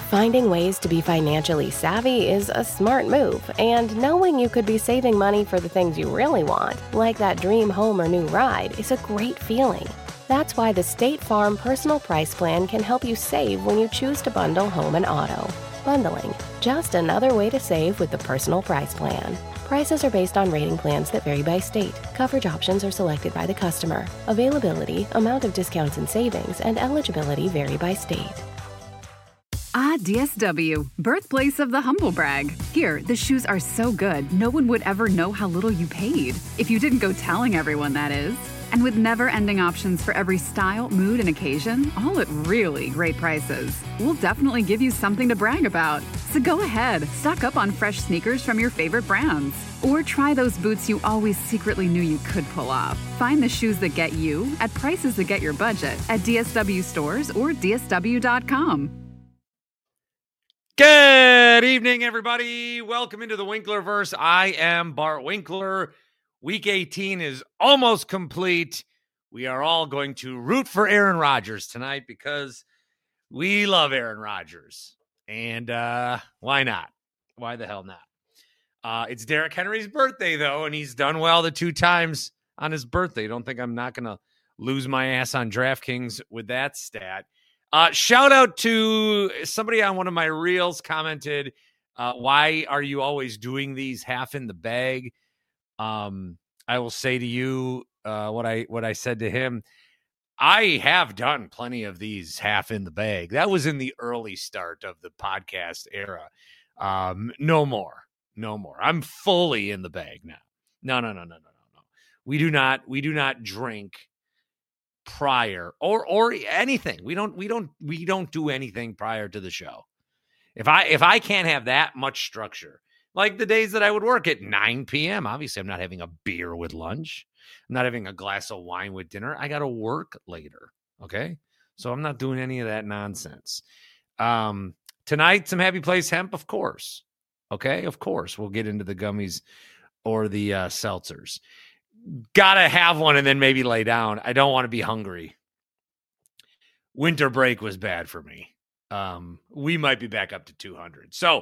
Finding ways to be financially savvy is a smart move, and knowing you could be saving money for the things you really want, like that dream home or new ride, is a great feeling. That's why the State Farm Personal Price Plan can help you save when you choose to bundle home and auto. Bundling, just another way to save with the Personal Price Plan. Prices are based on rating plans that vary by state. Coverage options are selected by the customer. Availability, amount of discounts and savings, and eligibility vary by state. DSW, birthplace of the humble brag. Here, the shoes are so good, no one would ever know how little you paid. If you didn't go telling everyone, that is. And with never-ending options for every style, mood, and occasion, all at really great prices, we'll definitely give you something to brag about. So go ahead, stock up on fresh sneakers from your favorite brands. Or try those boots you always secretly knew you could pull off. Find the shoes that get you at prices that get your budget at DSW stores or DSW.com. Good evening, everybody. Welcome into the Winklerverse. I am Bart Winkler. Week 18 is almost complete. We are all going to root for Aaron Rodgers tonight because we love Aaron Rodgers. And why not? Why the hell not? It's Derrick Henry's birthday, though, and he's done well the 2 times on his birthday. Don't think I'm not going to lose my ass on DraftKings with that stat. Shout out to somebody on one of my reels commented, why are you always doing these half in the bag? I will say to you what I said to him. I have done plenty of these half in the bag. That was in the early start of the podcast era. No more. I'm fully in the bag now. No. We do not drink prior or anything. We don't do anything prior to the show. If I can't have that much structure, like the days that I would work at 9 p.m., obviously I'm not having a beer with lunch. I'm not having a glass of wine with dinner. I got to work later. Okay. So I'm not doing any of that nonsense. Tonight, some Happy Place hemp, of course. Okay. Of course. We'll get into the gummies or the seltzers. Gotta have one and then maybe lay down. I don't want to be hungry. Winter break was bad for me. We might be back up to 200. So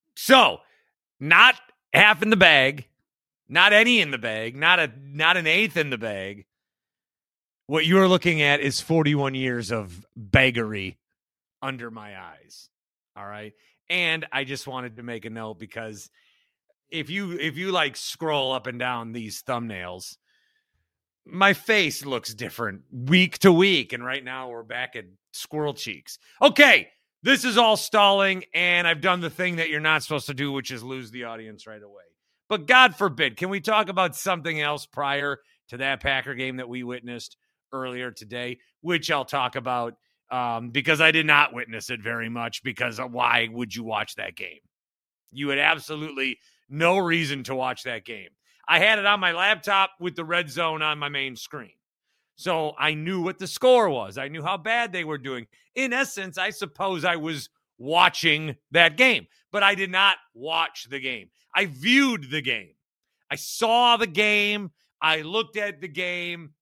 not half in the bag, not any in the bag, not an eighth in the bag. What you're looking at is 41 years of baggery under my eyes. All right. And I just wanted to make a note because if you like scroll up and down these thumbnails, my face looks different week to week. And right now we're back at squirrel cheeks. Okay. This is all stalling, and I've done the thing that you're not supposed to do, which is lose the audience right away. But God forbid, can we talk about something else prior to that Packer game that we witnessed earlier today, which I'll talk about because I did not witness it very much, because why would you watch that game? You had absolutely no reason to watch that game. I had it on my laptop with the red zone on my main screen. So I knew what the score was. I knew how bad they were doing. In essence, I suppose I was watching that game, but I did not watch the game. I viewed the game. I saw the game. I looked at the game.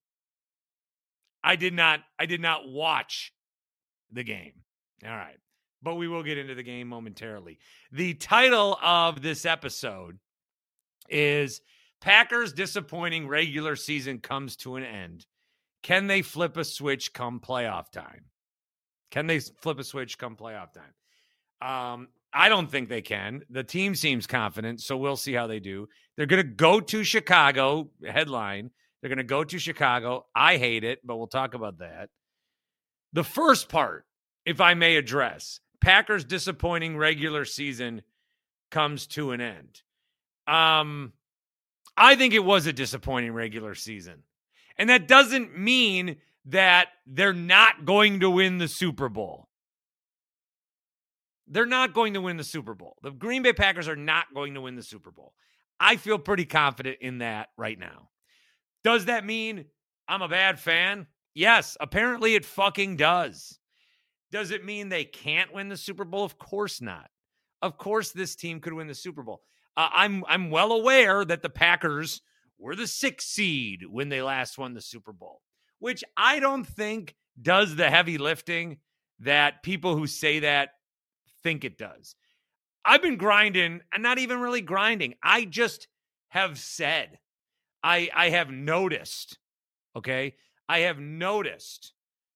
I did not watch the game. All right. But we will get into the game momentarily. The title of this episode is Packers' disappointing regular season comes to an end. Can they flip a switch come playoff time? I don't think they can. The team seems confident, so we'll see how they do. They're going to go to Chicago, headline. They're going to go to Chicago. I hate it, but we'll talk about that. The first part, if I may address, Packers' disappointing regular season comes to an end. I think it was a disappointing regular season. And that doesn't mean that they're not going to win the Super Bowl. They're not going to win the Super Bowl. The Green Bay Packers are not going to win the Super Bowl. I feel pretty confident in that right now. Does that mean I'm a bad fan? Yes, apparently it fucking does. Does it mean they can't win the Super Bowl? Of course not. Of course this team could win the Super Bowl. I'm well aware that the Packers were the 6th seed when they last won the Super Bowl, which I don't think does the heavy lifting that people who say that think it does. I've been grinding, and not even really grinding. I just have said, I have noticed, okay? I have noticed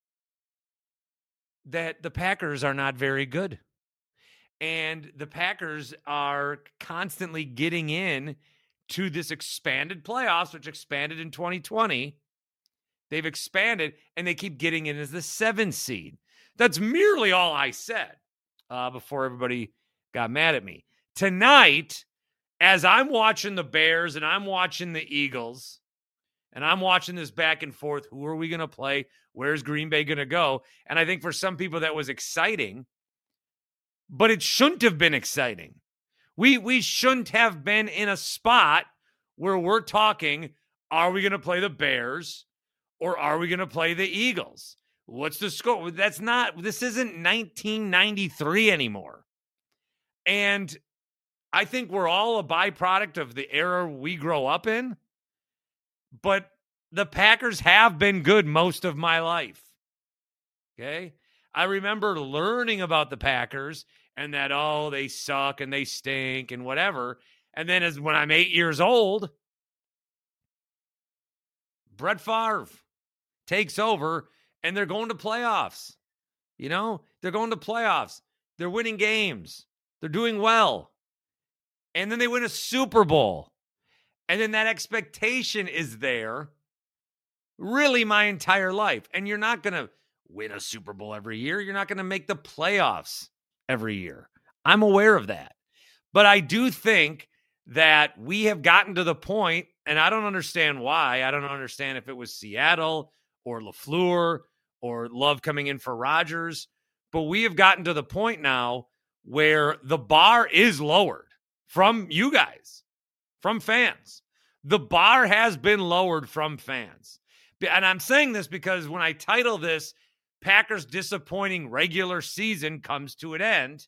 that the Packers are not very good. And the Packers are constantly getting in to this expanded playoffs, which expanded in 2020. They've expanded, and they keep getting in as the 7th seed. That's merely all I said before everybody got mad at me. Tonight, as I'm watching the Bears and I'm watching the Eagles, and I'm watching this back and forth, who are we going to play? Where's Green Bay going to go? And I think for some people that was exciting, but it shouldn't have been exciting. We shouldn't have been in a spot where we're talking, are we going to play the Bears or are we going to play the Eagles? What's the score? This isn't 1993 anymore. And I think we're all a byproduct of the era we grow up in. But the Packers have been good most of my life. Okay? I remember learning about the Packers and that, oh, they suck and they stink and whatever. And then when I'm 8 years old, Brett Favre takes over and they're going to playoffs. You know, they're going to playoffs. They're winning games. They're doing well. And then they win a Super Bowl. And then that expectation is there really my entire life. And you're not going to win a Super Bowl every year. You're not going to make the playoffs every year. I'm aware of that. But I do think that we have gotten to the point, and I don't understand why. I don't understand if it was Seattle or LaFleur or Love coming in for Rodgers. But we have gotten to the point now where the bar is lowered from you guys. From fans. The bar has been lowered from fans. And I'm saying this because when I title this, Packers disappointing regular season comes to an end,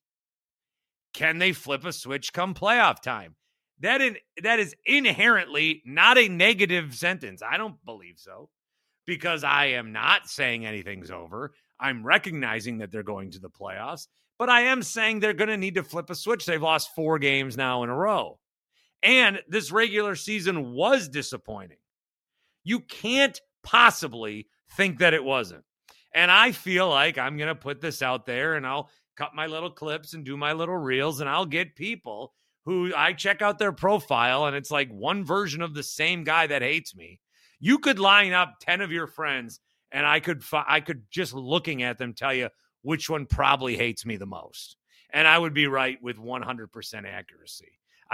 can they flip a switch come playoff time? That is inherently not a negative sentence. I don't believe so, because I am not saying anything's over. I'm recognizing that they're going to the playoffs, but I am saying they're going to need to flip a switch. They've lost 4 games now in a row. And this regular season was disappointing. You can't possibly think that it wasn't. And I feel like I'm going to put this out there and I'll cut my little clips and do my little reels and I'll get people who I check out their profile and it's like one version of the same guy that hates me. You could line up 10 of your friends and I could just looking at them tell you which one probably hates me the most. And I would be right with 100% accuracy.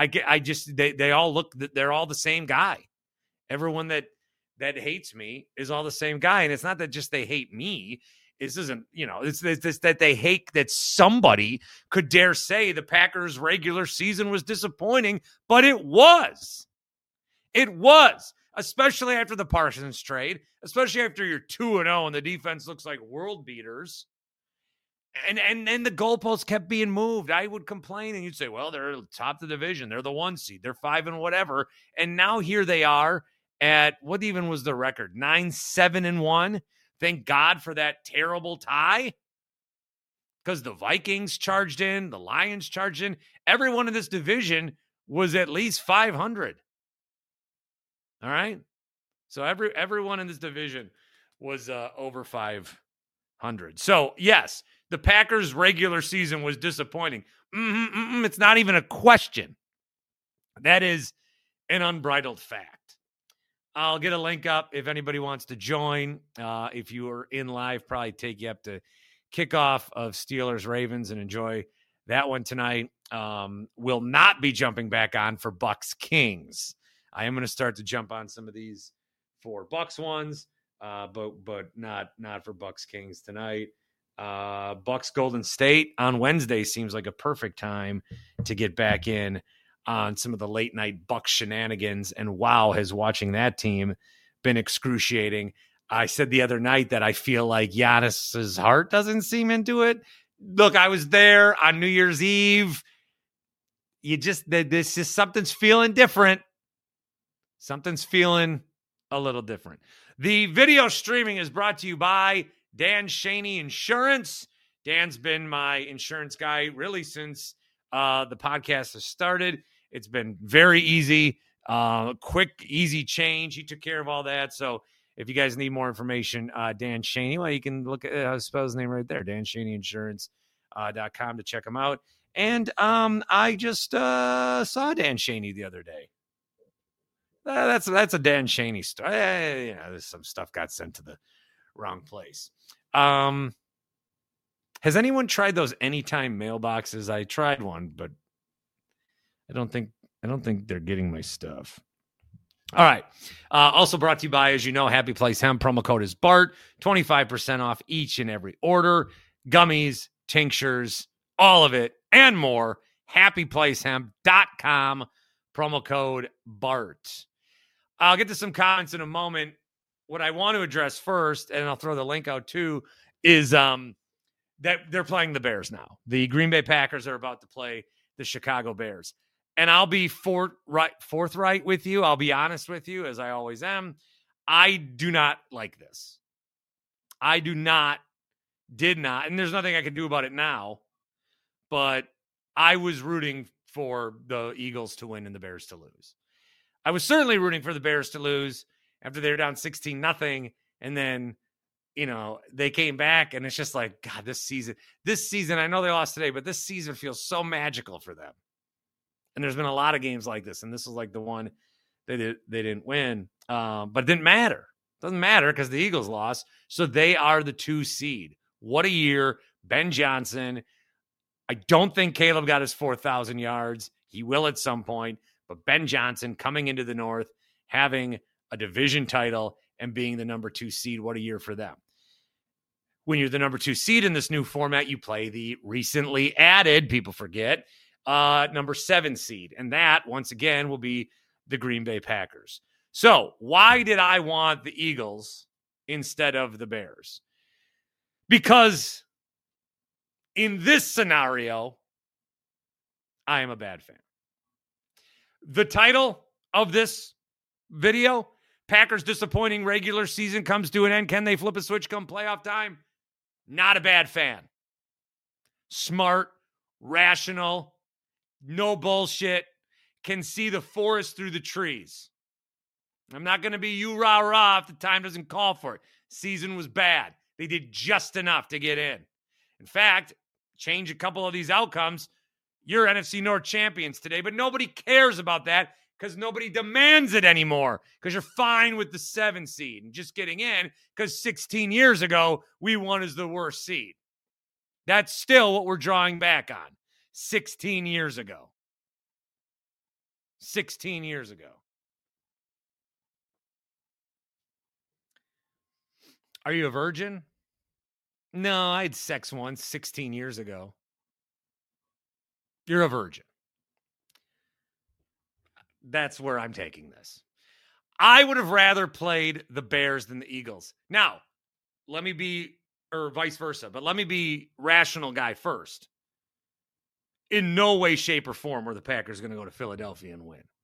They all look, they're all the same guy. Everyone that hates me is all the same guy. And it's not that just they hate me. This isn't, it's that they hate that somebody could dare say the Packers regular season was disappointing, but it was. It was, especially after the Parsons trade, especially after you're 2-0 and the defense looks like world beaters. And the goalposts kept being moved. I would complain and you'd say, well, they're top of the division. They're the 1 seed. They're 5 and whatever. And now here they are at what even was the record? 9-7-1. Thank God for that terrible tie. Because the Vikings charged in, the Lions charged in. Everyone in this division was at least 500. All right? So everyone in this division was over 500. So, yes, the Packers' regular season was disappointing. It's not even a question. That is an unbridled fact. I'll get a link up if anybody wants to join. If you are in live, probably take you up to kickoff of Steelers-Ravens and enjoy that one tonight. Will not be jumping back on for Bucks-Kings. I am going to start to jump on some of these for Bucks ones, but not for Bucks-Kings tonight. Bucks-Golden State on Wednesday seems like a perfect time to get back in on some of the late night Bucks shenanigans. And wow, has watching that team been excruciating. I said the other night that I feel like Giannis's heart doesn't seem into it. Look, I was there on New Year's Eve. Something's feeling different. Something's feeling a little different. The video streaming is brought to you by Dan Shaney Insurance. Dan's been my insurance guy really since the podcast has started. It's been very easy, quick, easy change. He took care of all that. So if you guys need more information, Dan Shaney, well, you can look at, I spell his name right there, DanShaneyInsurance.com to check him out. And I just saw Dan Shaney the other day. That's a Dan Shaney story. There's some stuff got sent to the wrong place. Has anyone tried those Anytime mailboxes? I tried one, but I don't think they're getting my stuff. All right. Also brought to you by, as you know, Happy Place Hemp. Promo code is BART. 25% off each and every order. Gummies, tinctures, all of it, and more. HappyPlaceHemp.com. Promo code BART. I'll get to some comments in a moment. What I want to address first, and I'll throw the link out too, is that they're playing the Bears now. The Green Bay Packers are about to play the Chicago Bears. And I'll be forthright with you. I'll be honest with you, as I always am. I do not like this. I did not, and there's nothing I can do about it now, but I was rooting for the Eagles to win and the Bears to lose. I was certainly rooting for the Bears to lose after they were down 16-0, and then, they came back, and it's just like, God, this season, I know they lost today, but this season feels so magical for them. And there's been a lot of games like this, and this is like the one they didn't win. But it didn't matter. It doesn't matter because the Eagles lost, so they are the 2 seed. What a year. Ben Johnson. I don't think Caleb got his 4,000 yards. He will at some point. But Ben Johnson coming into the North, having a division title, and being the number 2 seed, what a year for them. When you're the number 2 seed in this new format, you play the recently added, people forget, number 7 seed. And that, once again, will be the Green Bay Packers. So why did I want the Eagles instead of the Bears? Because in this scenario, I am a bad fan. The title of this video, Packers disappointing regular season comes to an end. Can they flip a switch come playoff time? Not a bad fan. Smart, rational, no bullshit, can see the forest through the trees. I'm not going to be you rah-rah if the time doesn't call for it. Season was bad. They did just enough to get in. In fact, change a couple of these outcomes, you're NFC North champions today, but nobody cares about that because nobody demands it anymore because you're fine with the 7 seed and just getting in because 16 years ago, we won as the worst seed. That's still what we're drawing back on. 16 years ago. 16 years ago. Are you a virgin? No, I had sex once 16 years ago. You're a virgin. That's where I'm taking this. I would have rather played the Bears than the Eagles. Now, let me be, or vice versa, but let me be rational guy first. In no way, shape, or form were the Packers going to go to Philadelphia and win.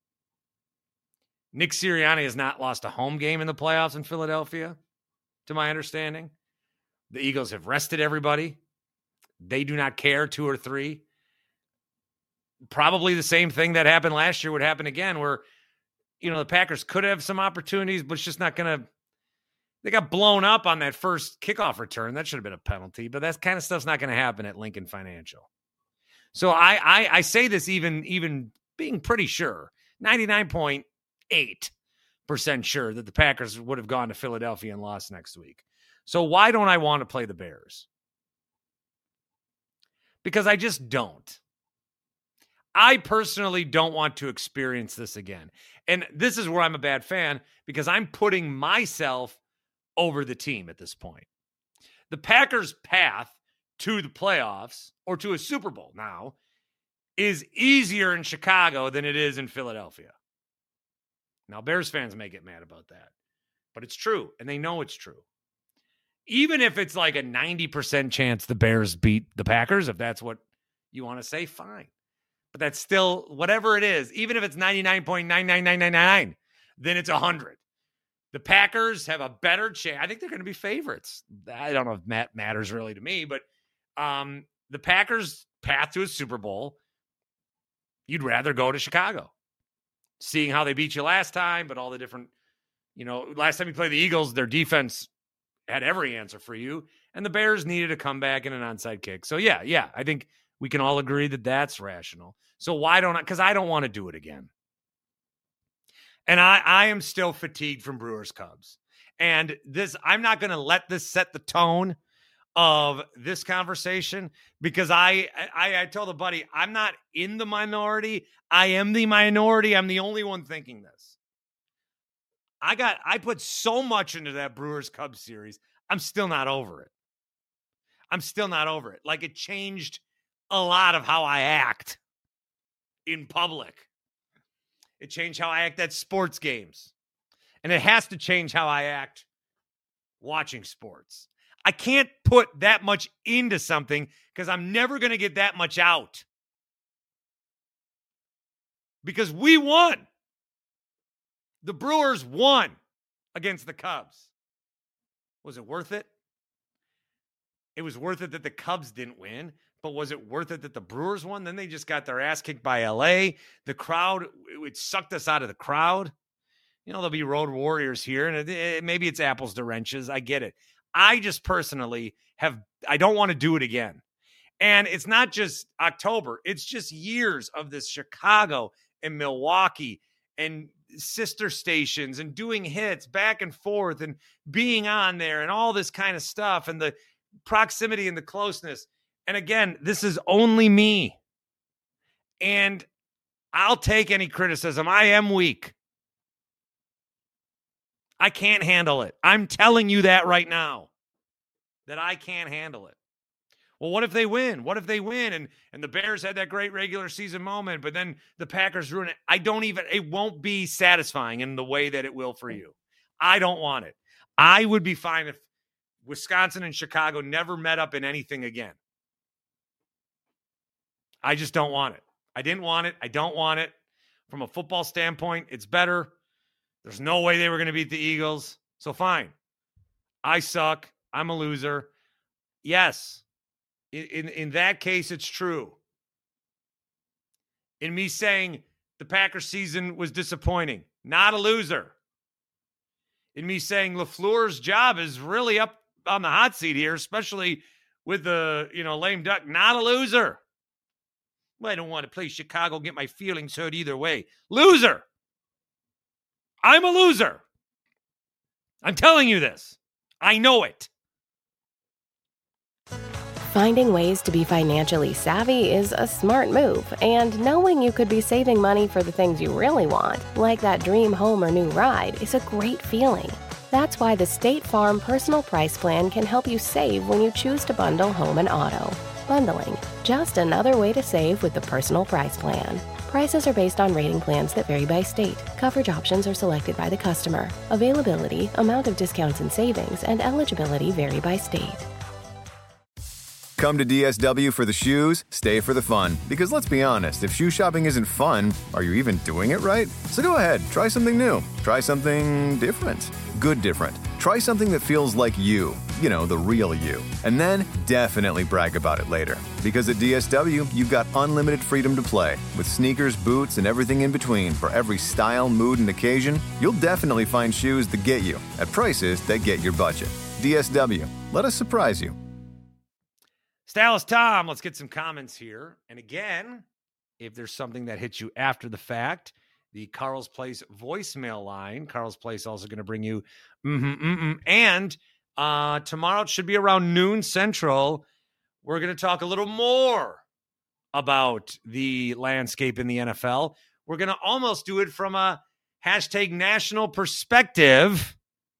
Nick Sirianni has not lost a home game in the playoffs in Philadelphia, to my understanding. The Eagles have rested everybody. They do not care, 2 or 3. Probably the same thing that happened last year would happen again, where, the Packers could have some opportunities, but it's just not going to. They got blown up on that first kickoff return. That should have been a penalty, but that kind of stuff's not going to happen at Lincoln Financial. So I say this even being pretty sure, 99.8% sure that the Packers would have gone to Philadelphia and lost next week. So why don't I want to play the Bears? Because I just don't. I personally don't want to experience this again. And this is where I'm a bad fan because I'm putting myself over the team at this point. The Packers' path to the playoffs or to a Super Bowl now is easier in Chicago than it is in Philadelphia. Now, Bears fans may get mad about that, but it's true, and they know it's true. Even if it's like a 90% chance the Bears beat the Packers, if that's what you want to say, fine. But that's still, whatever it is, even if it's 99.99999, then it's 100. The Packers have a better chance. I think they're going to be favorites. I don't know if that matters really to me, but The Packers' path to a Super Bowl, you'd rather go to Chicago, seeing how they beat you last time, but all the different, last time you played the Eagles, their defense had every answer for you, and the Bears needed a comeback and an onside kick. So, yeah, I think we can all agree that that's rational. So why don't I? Because I don't want to do it again. And I am still fatigued from Brewers Cubs. And I'm not going to let this set the tone of this conversation, because I told a buddy, I'm not in the minority. I am the minority. I'm the only one thinking this. I put so much into that Brewers Cubs series. I'm still not over it. Like, it changed a lot of how I act in public. It changed how I act at sports games. And it has to change how I act watching sports. I can't put that much into something because I'm never going to get that much out. Because we won. The Brewers won against the Cubs. Was it worth it? It was worth it that the Cubs didn't win, but was it worth it that the Brewers won? Then they just got their ass kicked by LA. The crowd, it sucked us out of the crowd. There'll be road warriors here, and maybe it's apples to wrenches. I get it. I just personally I don't want to do it again. And it's not just October. It's just years of this Chicago and Milwaukee and sister stations and doing hits back and forth and being on there and all this kind of stuff and the proximity and the closeness. And again, this is only me. And I'll take any criticism. I am weak. I can't handle it. I'm telling you that right now, that I can't handle it. Well, what if they win? What if they win? And the Bears had that great regular season moment, but then the Packers ruin it. It won't be satisfying in the way that it will for you. I don't want it. I would be fine if Wisconsin and Chicago never met up in anything again. I just don't want it. I didn't want it. I don't want it. From a football standpoint, it's better. There's no way they were going to beat the Eagles. So fine. I suck. I'm a loser. Yes. In that case, it's true. In me saying the Packers season was disappointing, not a loser. In me saying LaFleur's job is really up on the hot seat here, especially with the, lame duck, not a loser. Well, I don't want to play Chicago, get my feelings hurt either way. Loser. I'm a loser. I'm telling you this. I know it. Finding ways to be financially savvy is a smart move, and knowing you could be saving money for the things you really want, like that dream home or new ride, is a great feeling. That's why the State Farm Personal Price Plan can help you save when you choose to bundle home and auto. Bundling, just another way to save with the Personal Price Plan. Prices are based on rating plans that vary by state. Coverage options are selected by the customer. Availability, amount of discounts and savings, and eligibility vary by state. Come to DSW for the shoes, stay for the fun. Because let's be honest, if shoe shopping isn't fun, are you even doing it right? So go ahead, try something new. Try something different. Good different. Try something that feels like you. The real you. And then definitely brag about it later. Because at DSW, you've got unlimited freedom to play. With sneakers, boots, and everything in between for every style, mood, and occasion, you'll definitely find shoes that get you at prices that get your budget. DSW. Let us surprise you. Dallas Tom, let's get some comments here. And again, if there's something that hits you after the fact, the Carl's Place voicemail line. Carl's Place also going to bring you And tomorrow, it should be around noon Central, we're going to talk a little more about the landscape in the NFL. We're going to almost do it from a #national perspective,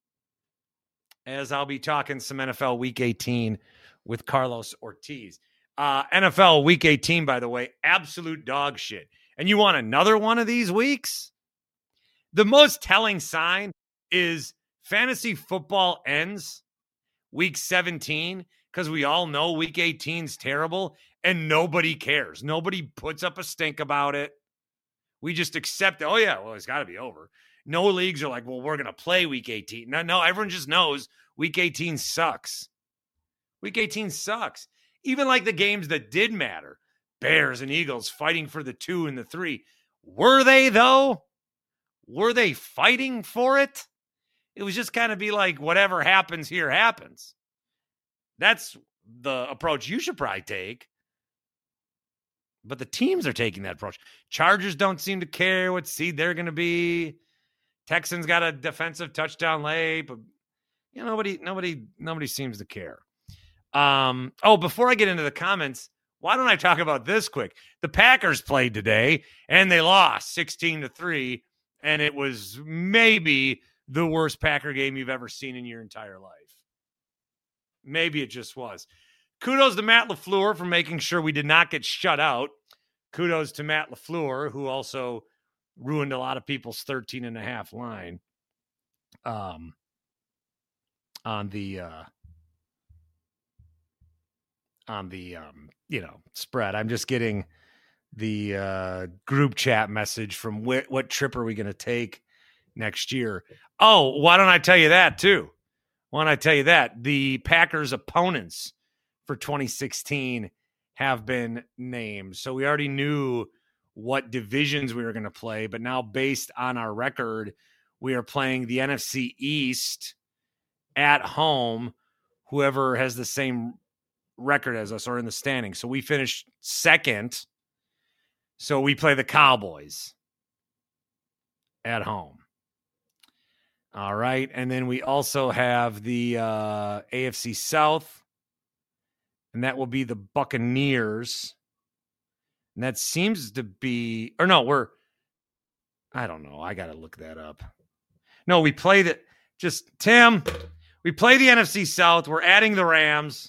as I'll be talking some NFL Week 18 with Carlos Ortiz. NFL Week 18, by the way, absolute dog shit. And you want another one of these weeks? The most telling sign is fantasy football ends Week 17 because we all know Week 18 is terrible and nobody cares. Nobody puts up a stink about it. We just accept it. Oh, yeah, well, it's got to be over. No leagues are like, well, we're going to play Week 18. No, everyone just knows Week 18 sucks. Week 18 sucks. Even like the games that did matter, Bears and Eagles fighting for the 2 and the 3. Were they, though? Were they fighting for it? It was just kind of be like, whatever happens here happens. That's the approach you should probably take. But the teams are taking that approach. Chargers don't seem to care what seed they're going to be. Texans got a defensive touchdown late, but nobody seems to care. Before I get into the comments, why don't I talk about this quick? The Packers played today and they lost 16-3, and it was maybe the worst Packer game you've ever seen in your entire life. Maybe it just was. Kudos to Matt LaFleur for making sure we did not get shut out. Kudos to Matt LaFleur, who also ruined a lot of people's 13.5 line on the spread. I'm just getting the group chat message from what trip are we going to take next year? Oh, why don't I tell you that too? Why don't I tell you that? The Packers opponents for 2016 have been named. So we already knew what divisions we were going to play, but now based on our record, we are playing the NFC East at home, whoever has the same record as us or in the standings. So we finished second. So we play the Cowboys at home. All right. And then we also have the AFC South, and that will be the Buccaneers. And that seems to be, or no, I don't know. I got to look that up. No, we play Tim, we play the NFC South. We're adding the Rams.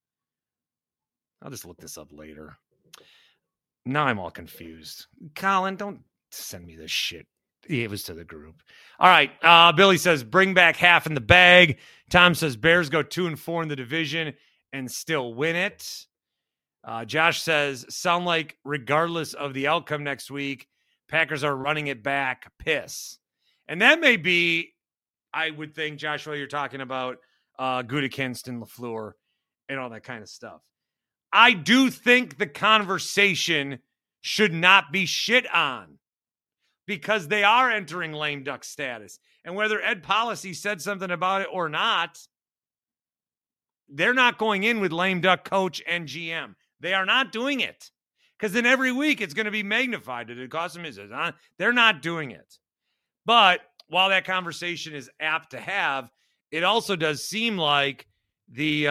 I'll just look this up later. Now I'm all confused. Colin, don't send me this shit. It was to the group. All right. Billy says, bring back half in the bag. Tom says, Bears go 2-4 in the division and still win it. Josh says, sound like regardless of the outcome next week, Packers are running it back. Piss. And that may be, I would think, Joshua, you're talking about Gutekunst and LaFleur and all that kind of stuff. I do think the conversation should not be shit on, because they are entering lame duck status. And whether Ed Policy said something about it or not, they're not going in with lame duck coach and GM. They are not doing it, because then every week it's going to be magnified. Did it cost them? They're not doing it. But while that conversation is apt to have, it also does seem like the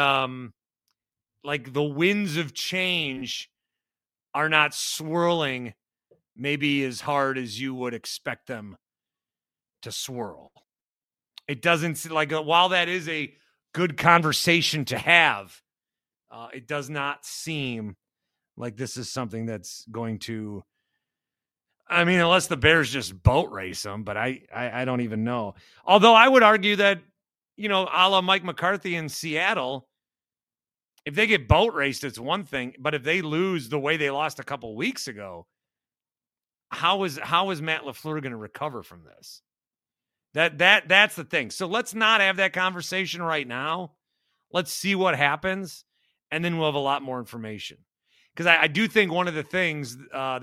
winds of change are not swirling maybe as hard as you would expect them to swirl. It doesn't like, while that is a good conversation to have, it does not seem like this is something that's going to, I mean, unless the Bears just boat race them, but I don't even know. Although I would argue that, a la Mike McCarthy in Seattle, if they get boat raced, it's one thing, but if they lose the way they lost a couple weeks ago, how is Matt LaFleur going to recover from this? That's the thing. So let's not have that conversation right now. Let's see what happens, and then we'll have a lot more information. Because I do think one of the things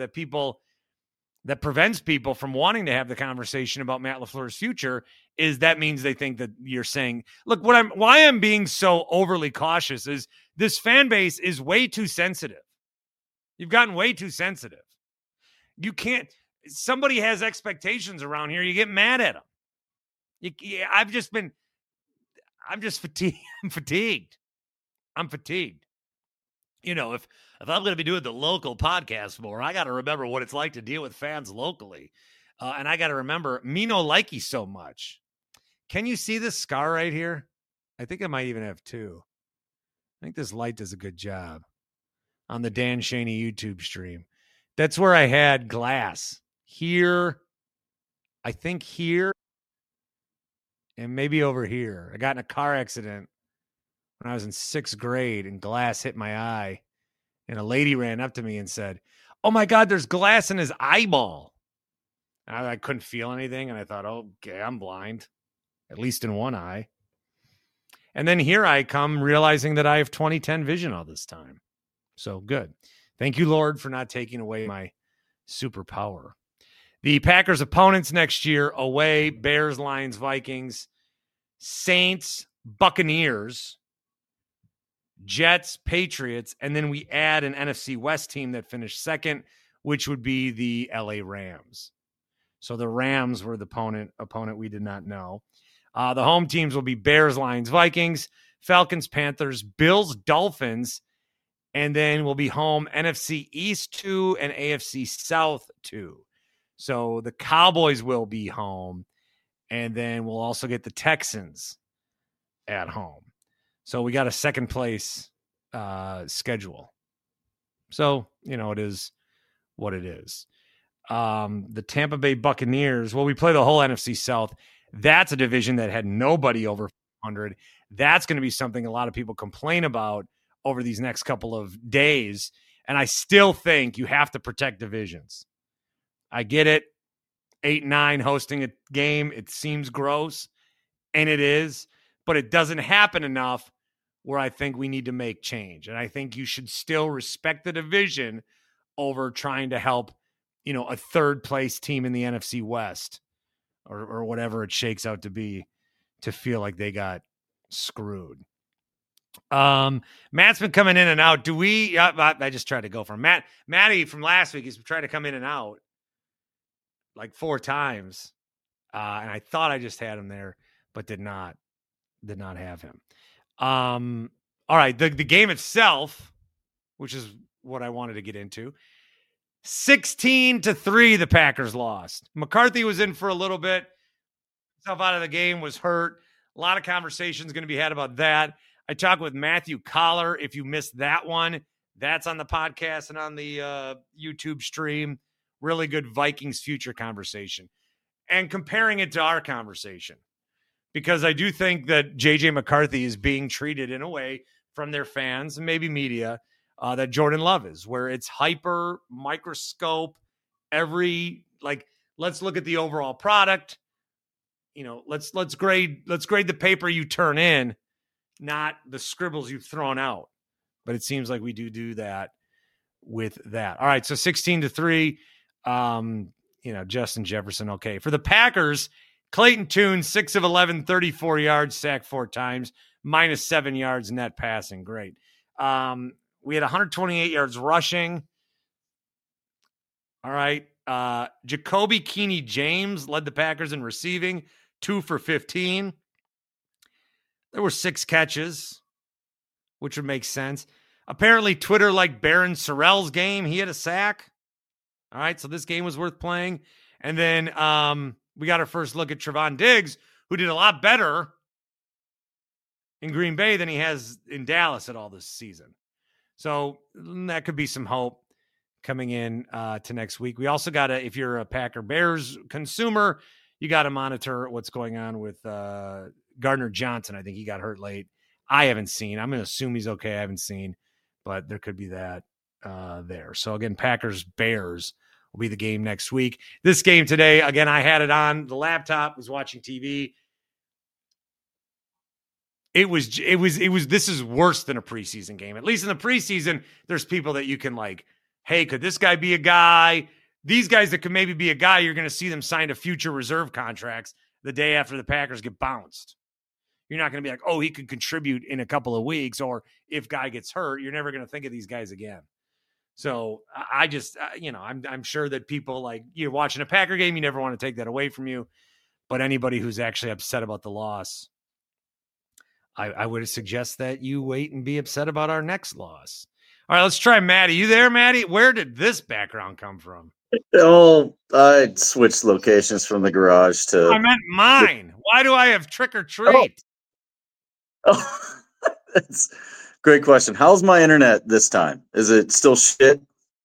that prevents people from wanting to have the conversation about Matt LaFleur's future is that means they think that you're saying, look, why I'm being so overly cautious is this fan base is way too sensitive. You've gotten way too sensitive. You can't, somebody has expectations around here, you get mad at them. I'm just fatigued. I'm fatigued. If I'm going to be doing the local podcast more, I got to remember what it's like to deal with fans locally. And I got to remember, me no likey so much. Can you see this scar right here? I think I might even have two. I think this light does a good job on the Dan Shaney YouTube stream. That's where I had glass. Here, I think here, and maybe over here. I got in a car accident when I was in 6th grade, and glass hit my eye. And a lady ran up to me and said, "Oh my God, there's glass in his eyeball." And I couldn't feel anything. And I thought, okay, I'm blind, at least in one eye. And then here I come realizing that I have 20/10 vision all this time. So good. Thank you, Lord, for not taking away my superpower. The Packers' opponents next year away: Bears, Lions, Vikings, Saints, Buccaneers, Jets, Patriots, and then we add an NFC West team that finished second, which would be the LA Rams. So the Rams were the opponent we did not know. The home teams will be Bears, Lions, Vikings, Falcons, Panthers, Bills, Dolphins, and then we'll be home NFC East 2 and AFC South 2. So the Cowboys will be home, and then we'll also get the Texans at home. So we got a second place schedule. So, it is what it is. The Tampa Bay Buccaneers, we play the whole NFC South. That's a division that had nobody over 500. That's going to be something a lot of people complain about over these next couple of days. And I still think you have to protect divisions. I get it. 8-9 hosting a game. It seems gross, and it is, but it doesn't happen enough where I think we need to make change. And I think you should still respect the division over trying to help, a third place team in the NFC West or whatever it shakes out to be, to feel like they got screwed. Matt's been coming in and out. I just tried to go from Matty from last week. He's trying to come in and out like 4 times. And I thought I just had him there, but did not have him. All right. The game itself, which is what I wanted to get into, 16-3, the Packers lost. McCarthy was in for a little bit. Himself out of the game, was hurt. A lot of conversations going to be had about that. I talked with Matthew Collar. If you missed that one, that's on the podcast and on the YouTube stream. Really good Vikings future conversation. And comparing it to our conversation, because I do think that J.J. McCarthy is being treated in a way from their fans and maybe media that Jordan Love is, where it's hyper microscope. Let's look at the overall product. Let's grade the paper you turn in, not the scribbles you've thrown out. But it seems like we do that with that. All right, so 16-3. Justin Jefferson, okay. For the Packers, Clayton Tune, 6 of 11, 34 yards, sacked 4 times, -7 yards net passing. Great. We had 128 yards rushing. All right. Jacoby Keeney James led the Packers in receiving, 2 for 15. There were 6 catches, which would make sense. Apparently, Twitter liked Baron Sorrell's game. He had a sack. All right, so this game was worth playing. And then we got our first look at Trevon Diggs, who did a lot better in Green Bay than he has in Dallas at all this season. So that could be some hope coming in to next week. We also got to, if you're a Packer Bears consumer, you got to monitor what's going on with Gardner Johnson. I think he got hurt late. I haven't seen. I'm going to assume he's okay. I haven't seen, but there could be that there. So again, Packers Bears will be the game next week. This game today, again, I had it on the laptop, was watching TV. This is worse than a preseason game. At least in the preseason, there's people that you can hey, could this guy be a guy? These guys that could maybe be a guy, you're going to see them sign to future reserve contracts the day after the Packers get bounced. You're not going to be like, oh, he could contribute in a couple of weeks, or if guy gets hurt, you're never going to think of these guys again. So I just, I'm sure that people you're watching a Packer game, you never want to take that away from you. But anybody who's actually upset about the loss, I would suggest that you wait and be upset about our next loss. All right, let's try Maddie. You there, Maddie? Where did this background come from? Oh, I switched locations from the garage to... I meant mine. Why do I have trick or treat? Oh, that's a great question. How's my internet this time? Is it still shit?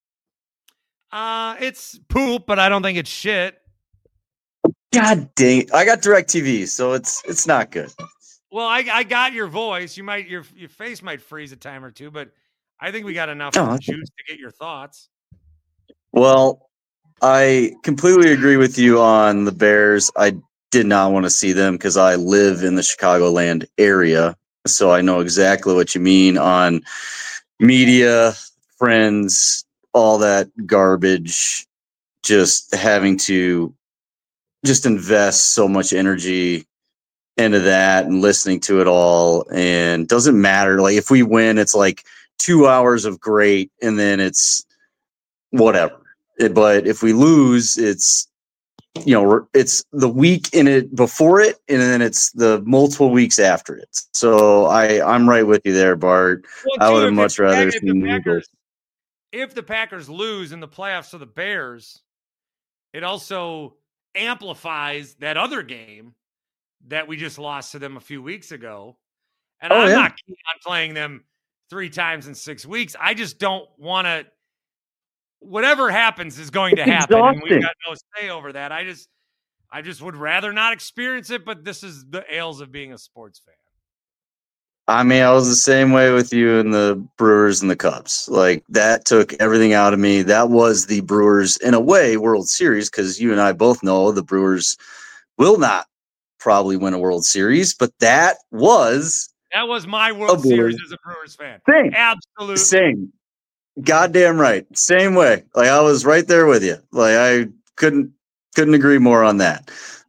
It's poop, but I don't think it's shit. God dang! I got DirecTV, so it's not good. Well, I got your voice. You might your face might freeze a time or two, but I think we got enough juice to get your thoughts. Well, I completely agree with you on the Bears. I did not want to see them because I live in the Chicagoland area, so I know exactly what you mean on media, friends, all that garbage, just having to just invest so much energy into that and listening to it all. And doesn't matter. Like if we win, it's like 2 hours of great. And then it's whatever. But if we lose, it's, it's the week in it before it. And then it's the multiple weeks after it. So I'm right with you there, Bart. I would have much rather seen the Eagles. If the Packers lose in the playoffs to the Bears, it also amplifies that other game that we just lost to them a few weeks ago. And I'm not keen on playing them 3 times in 6 weeks. I just don't want to. Whatever happens is going to happen, and we've got no say over that. I just would rather not experience it, but this is the ails of being a sports fan. I mean, I was the same way with you and the Brewers and the Cubs. Like, that took everything out of me. That was the Brewers, in a way, World Series, because you and I both know the Brewers will not probably win a World Series, but that was my World Series as a Brewers fan. Same. Absolutely. Same. Goddamn right. Same way. Like, I was right there with you. Like, I couldn't agree more on that.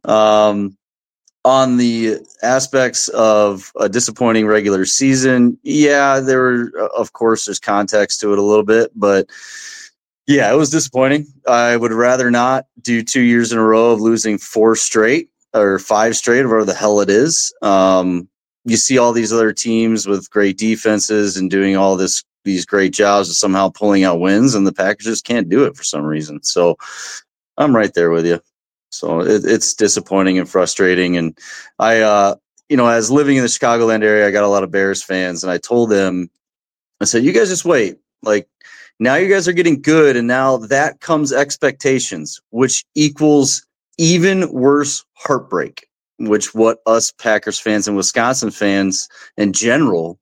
On the aspects of a disappointing regular season, yeah, of course, there's context to it a little bit, but yeah, it was disappointing. I would rather not do 2 years in a row of losing 4 straight or 5 straight, or whatever the hell it is. You see all these other teams with great defenses and doing all these great jobs of somehow pulling out wins, and the Packers just can't do it for some reason. So I'm right there with you. So it's disappointing and frustrating. And I, as living in the Chicagoland area, I got a lot of Bears fans, and I told them, I said, you guys just wait. Like, now you guys are getting good, and now that comes expectations, which equals even worse heartbreak, which what us Packers fans and Wisconsin fans in general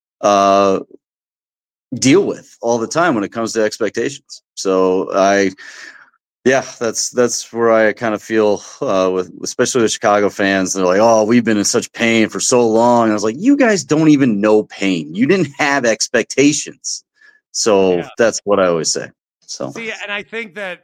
deal with all the time when it comes to expectations. So that's where I kind of feel with especially the Chicago fans. They're like, oh, we've been in such pain for so long. And I was like, you guys don't even know pain. You didn't have expectations. So That's what I always say. So see, and I think that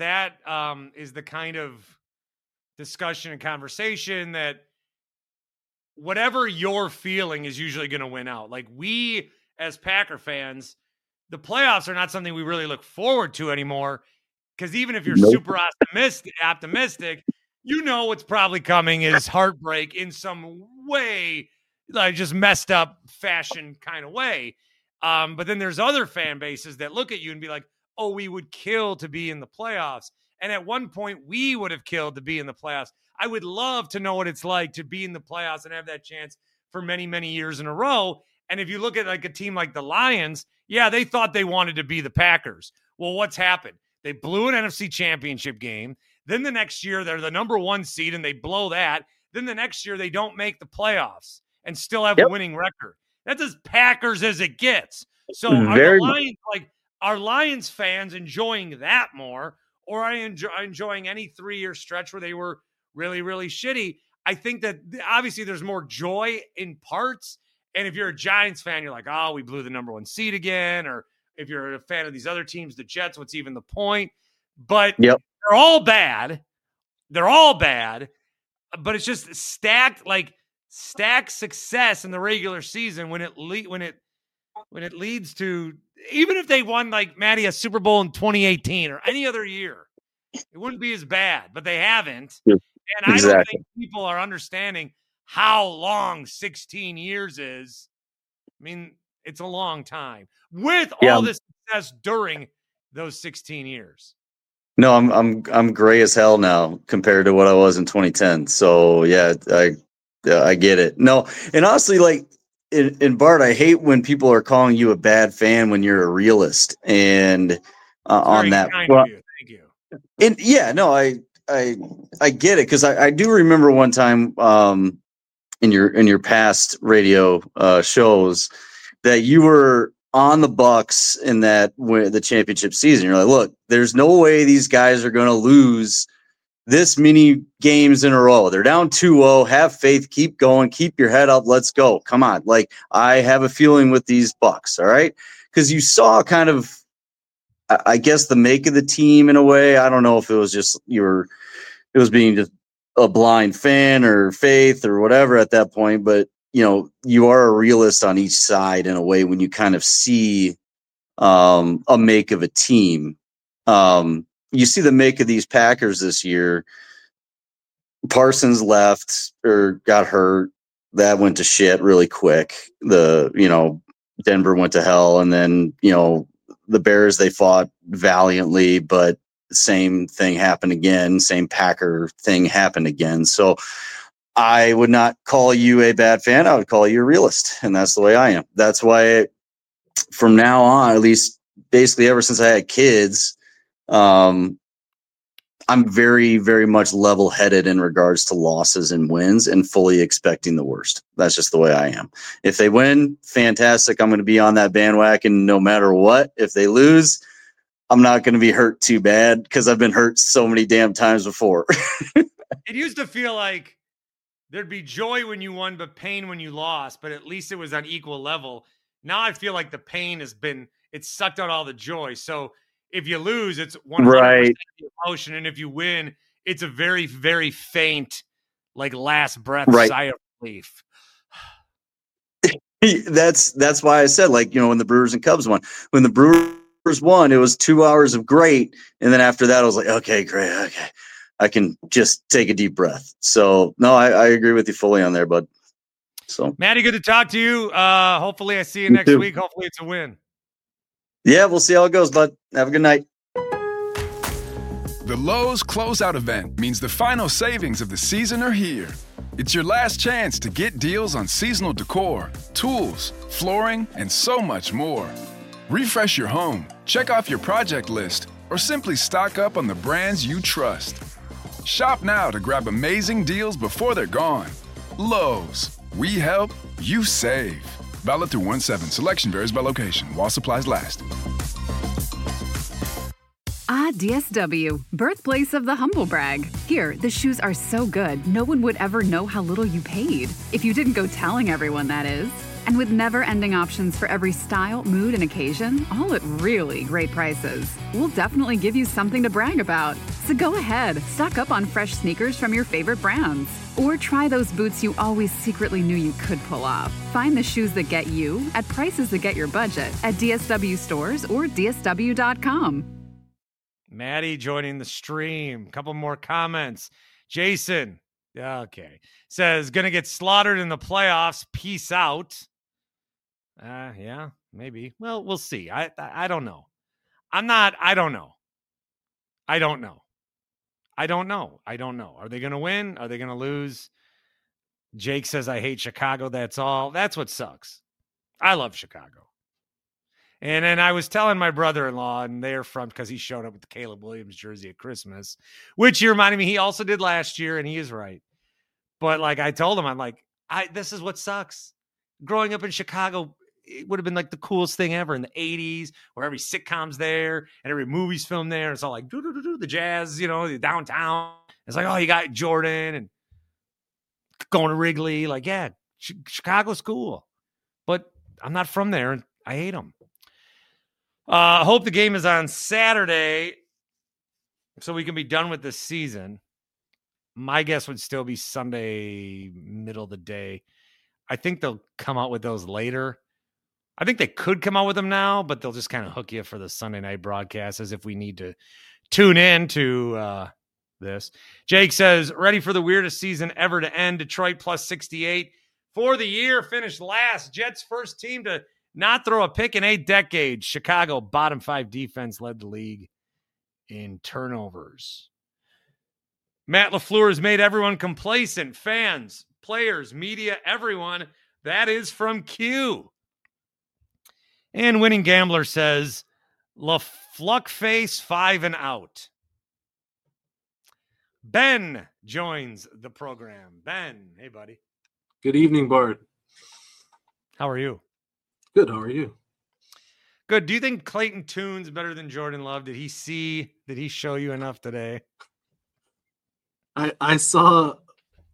is the kind of discussion and conversation that whatever you're feeling is usually going to win out. Like, we as Packer fans, the playoffs are not something we really look forward to anymore. Because even if you're super optimistic, you know what's probably coming is heartbreak in some way, like just messed up fashion kind of way. But then there's other fan bases that look at you and be like, oh, we would kill to be in the playoffs. And at one point, we would have killed to be in the playoffs. I would love to know what it's like to be in the playoffs and have that chance for many, many years in a row. And if you look at like a team like the Lions, yeah, they thought they wanted to be the Packers. Well, what's happened? They blew an NFC championship game. Then the next year, they're the number 1 seed and they blow that. Then the next year, they don't make the playoffs and still have a winning record. That's as Packers as it gets. So are Lions fans enjoying that more, or are enjoying any 3-year stretch where they were really, really shitty? I think that obviously there's more joy in parts. And if you're a Giants fan, you're like, oh, we blew the number 1 seed again. Or if you're a fan of these other teams, the Jets, what's even the point? But they're all bad. They're all bad. But it's just stacked success in the regular season when it leads to, even if they won, like, Matty, a Super Bowl in 2018 or any other year, it wouldn't be as bad. But they haven't. And I don't think people are understanding how long 16 years is. I mean, it's a long time with all this success during those 16 years. No, I'm gray as hell now compared to what I was in 2010. So yeah, I get it. No, and honestly, like in Bart, I hate when people are calling you a bad fan when you're a realist. And on that, thank you. And yeah, no, I get it, because I do remember one time in your past radio shows that you were on the Bucks in the championship season. You're like, look, there's no way these guys are going to lose this many games in a row. They're down 2-0. Have faith. Keep going. Keep your head up. Let's go. Come on. Like, I have a feeling with these Bucks. All right. because you saw kind of, I guess, the make of the team in a way. I don't know if it was just it was being just a blind fan or faith or whatever at that point, but you are a realist on each side in a way when you kind of see a make of a team. You see the make of these Packers this year. Parsons left or got hurt. That went to shit really quick. Denver went to hell, and then the Bears, they fought valiantly, but same thing happened again. Same Packer thing happened again. So I would not call you a bad fan. I would call you a realist, and that's the way I am. That's why from now on, at least basically ever since I had kids, I'm very, very much level-headed in regards to losses and wins and fully expecting the worst. That's just the way I am. If they win, fantastic. I'm going to be on that bandwagon no matter what. If they lose, I'm not going to be hurt too bad because I've been hurt so many damn times before. It used to feel like there'd be joy when you won, but pain when you lost, but at least it was on equal level. Now I feel like the pain it's sucked out all the joy. So if you lose, it's 100% right. the emotion. And if you win, it's a very, very faint, like last breath sigh of relief. That's why I said, when the Brewers and Cubs won. When the Brewers won, it was 2 hours of great. And then after that, I was like, okay, great. Okay. I can just take a deep breath. So, no, I agree with you fully on there, bud. So, Maddie, good to talk to you. Hopefully I see you next week. Hopefully it's a win. Yeah, we'll see how it goes, bud. Have a good night. The Lowe's Closeout event means the final savings of the season are here. It's your last chance to get deals on seasonal decor, tools, flooring, and so much more. Refresh your home, check off your project list, or simply stock up on the brands you trust. Shop now to grab amazing deals before they're gone. Lowe's. We help, you save. Valid through 1/7. Selection varies by location. While supplies last. DSW, birthplace of the humble brag. Here, the shoes are so good, no one would ever know how little you paid. If you didn't go telling everyone, that is. And with never-ending options for every style, mood, and occasion, all at really great prices, we'll definitely give you something to brag about. So go ahead, stock up on fresh sneakers from your favorite brands. Or try those boots you always secretly knew you could pull off. Find the shoes that get you at prices that get your budget at DSW stores or DSW.com. Maddie joining the stream. Couple more comments. Jason, okay, says, gonna get slaughtered in the playoffs. Peace out. Yeah, maybe. Well, we'll see. I don't know. I don't know. I don't know. Are they going to win? Are they going to lose? Jake says, I hate Chicago. That's all. That's what sucks. I love Chicago. And then I was telling my brother-in-law, and they're from, because he showed up with the Caleb Williams jersey at Christmas, which he reminded me he also did last year, and he is right. But I told him, I'm like, this is what sucks. Growing up in Chicago, it would have been like the coolest thing ever in the 80s, where every sitcom's there and every movie's filmed there. It's all like the jazz, the downtown. It's like, oh, you got Jordan and going to Wrigley. Like, yeah, Chicago's cool. But I'm not from there, and I hate them. I hope the game is on Saturday so we can be done with this season. My guess would still be Sunday, middle of the day. I think they'll come out with those later. I think they could come out with them now, but they'll just kind of hook you for the Sunday night broadcast as if we need to tune in to this. Jake says, ready for the weirdest season ever to end. Detroit plus 68 for the year. Finished last. Jets first team to not throw a pick in 8 decades. Chicago bottom 5 defense led the league in turnovers. Matt LaFleur has made everyone complacent. Fans, players, media, everyone. That is from Q. And Winning Gambler says, LaFluckface 5 and out. Ben joins the program. Ben, hey, buddy. Good evening, Bart. How are you? Good. How are you? Good. Do you think Clayton Tune's better than Jordan Love? Did he show you enough today? I saw.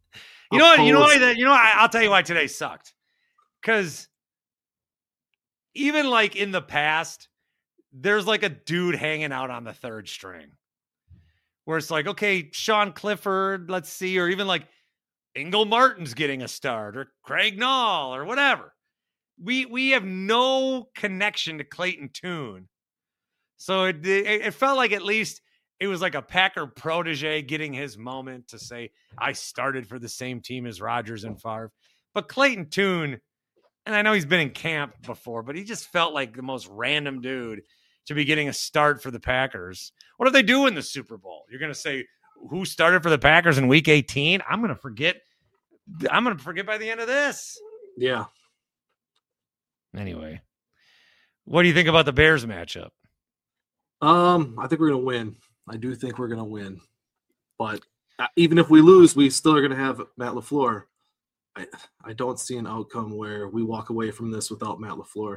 I'll tell you why today sucked. Because even like in the past, there's like a dude hanging out on the third string where it's like, okay, Sean Clifford, let's see, or even like Engel Martin's getting a start, or Craig Nall, or whatever. We have no connection to Clayton Tune. So it felt like at least it was like a Packer protege getting his moment to say, I started for the same team as Rodgers and Favre. But Clayton Tune, and I know he's been in camp before, but he just felt like the most random dude to be getting a start for the Packers. What do they do in the Super Bowl? You're going to say who started for the Packers in week 18? I'm going to forget by the end of this. Yeah. Anyway, what do you think about the Bears matchup? I think we're going to win. I do think we're going to win. But even if we lose, we still are going to have Matt LaFleur. I don't see an outcome where we walk away from this without Matt LaFleur.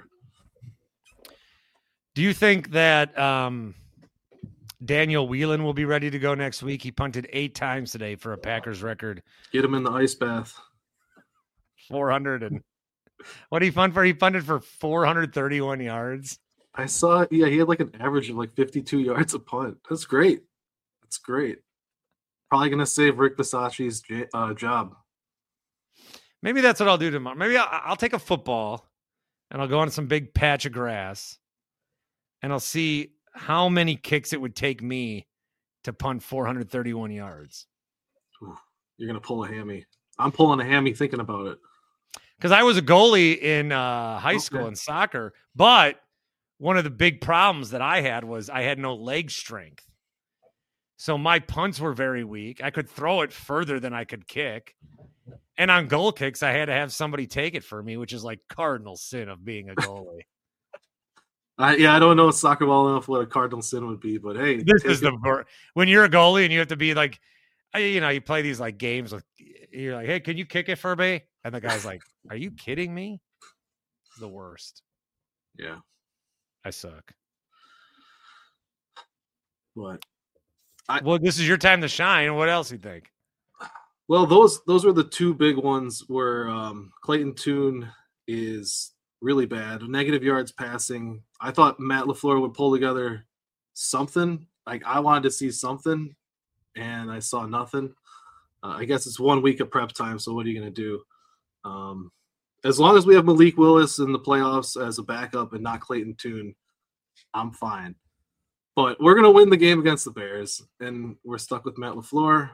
Do you think that Daniel Whelan will be ready to go next week? He punted 8 times today for a Packers record. Get him in the ice bath. 400 and what did he punt for? He punted for 431 yards. I saw, he had like an average of like 52 yards a punt. That's great. That's great. Probably going to save Rick Bisaccia's job. Maybe that's what I'll do tomorrow. Maybe I'll take a football and I'll go on some big patch of grass and I'll see how many kicks it would take me to punt 431 yards. Ooh, you're going to pull a hammy. I'm pulling a hammy thinking about it. Because I was a goalie in high school in soccer, but one of the big problems that I had was I had no leg strength. So my punts were very weak. I could throw it further than I could kick. And on goal kicks, I had to have somebody take it for me, which is like cardinal sin of being a goalie. I don't know soccer well enough what a cardinal sin would be, but hey. This is when you're a goalie and you have to be like, you play these like games with, you're like, hey, can you kick it for me? And the guy's like, are you kidding me? It's the worst. Yeah. I suck. What? Well, this is your time to shine. What else do you think? Well, those were the two big ones where Clayton Tune is really bad. Negative yards passing. I thought Matt LaFleur would pull together something. Like I wanted to see something, and I saw nothing. I guess it's 1 week of prep time, so what are you going to do? As long as we have Malik Willis in the playoffs as a backup and not Clayton Tune, I'm fine. But we're going to win the game against the Bears, and we're stuck with Matt LaFleur.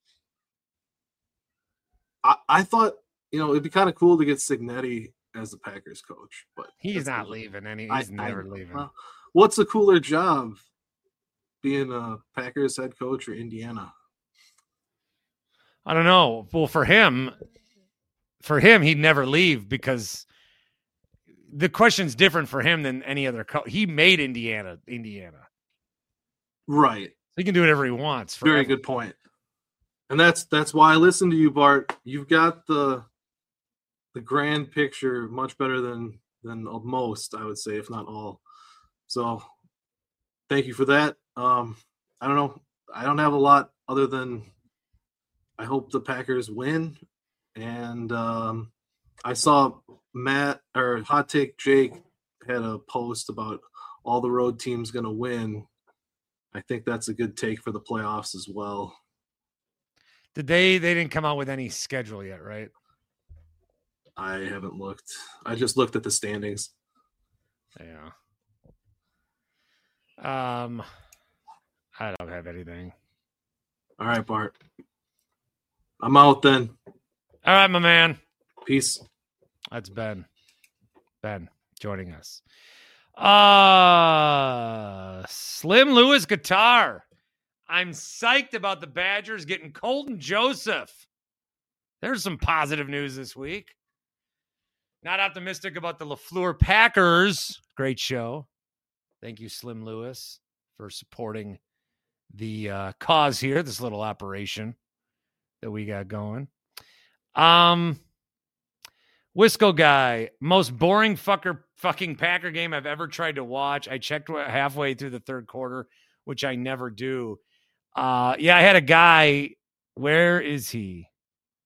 I thought, it'd be kind of cool to get Cignetti as the Packers coach, but he's not leaving. He's never leaving. Well, what's a cooler job, being a Packers head coach or Indiana? I don't know. Well, for him, he'd never leave because the question's different for him than any other coach. He made Indiana. Right. He can do whatever he wants. Very good point. And that's why I listen to you, Bart. You've got the grand picture much better than most, I would say, if not all. So thank you for that. I don't know. I don't have a lot other than I hope the Packers win. And I saw Hot Take Jake had a post about all the road teams going to win. I think that's a good take for the playoffs as well. They didn't come out with any schedule yet, right? I haven't looked. I just looked at the standings. Yeah. I don't have anything. All right, Bart. I'm out then. All right, my man. Peace. That's Ben. Ben joining us. Slim Lewis guitar. I'm psyched about the Badgers getting Colton Joseph. There's some positive news this week. Not optimistic about the LaFleur Packers. Great show. Thank you, Slim Lewis, for supporting the cause here, this little operation that we got going. Wisco guy, most boring fucking Packer game I've ever tried to watch. I checked halfway through the third quarter, which I never do. I had a guy. Where is he?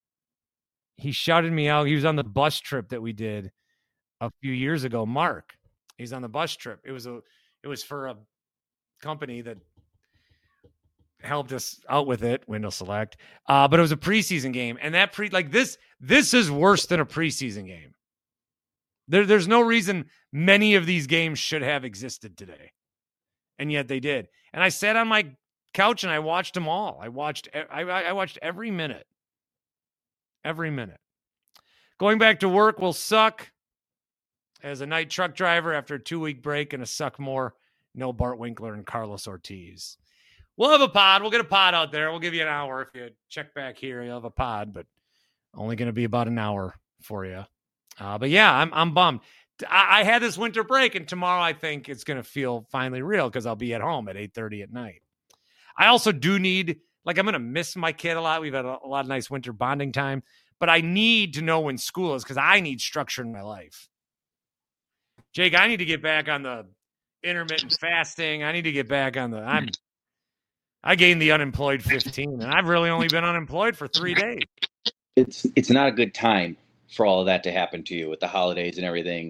He shouted me out. He was on the bus trip that we did a few years ago. Mark. He's on the bus trip. It was for a company that helped us out with it, Window Select. But it was a preseason game, and that this is worse than a preseason game. There's no reason many of these games should have existed today, and yet they did. And I sat on my couch and I watched them all. I watched every minute. Every minute. Going back to work will suck as a night truck driver after a 2-week break, and a suck more. No Bart Winkler and Carlos Ortiz. We'll have a pod. We'll get a pod out there. We'll give you an hour. If you check back here, you'll have a pod, but only going to be about an hour for you. But yeah, I'm bummed. I had this winter break, and tomorrow I think it's going to feel finally real because I'll be at home at 8:30 at night. I also do need, I'm going to miss my kid a lot. We've had a lot of nice winter bonding time, but I need to know when school is because I need structure in my life. Jake, I need to get back on the intermittent fasting. I need to get back on I gained the unemployed 15, and I've really only been unemployed for 3 days. It's not a good time for all of that to happen to you with the holidays and everything.